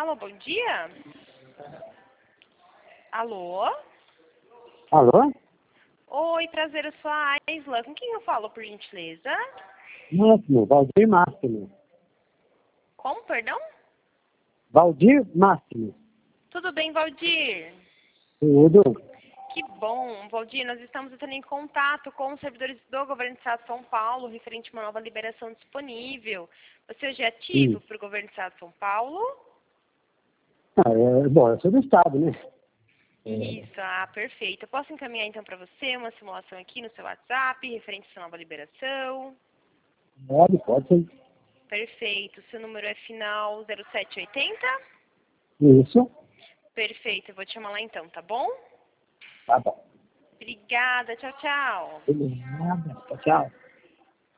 Alô, bom dia? Alô? Alô? Oi, prazer, eu sou a Aisla. Com quem eu falo, por gentileza? Máximo, Valdir Máximo. Como, perdão? Valdir Máximo. Tudo bem, Valdir? Tudo? Que bom, Valdir. Nós estamos entrando em contato com os servidores do Governo do Estado de São Paulo, referente a uma nova liberação disponível. Você hoje é ativo para o Governo do Estado de São Paulo? Bom, eu sou do Estado, né? Isso, perfeito. Eu posso encaminhar então para você uma simulação aqui no seu WhatsApp, referente a essa nova liberação? Pode ser. Perfeito. Seu número é final 0780? Isso. Perfeito, eu vou te chamar lá então, tá bom? Tá bom. Obrigada, tchau, tchau. Nada. Tchau.